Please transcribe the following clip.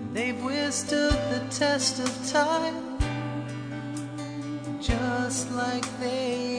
They've withstood the test of time, just like they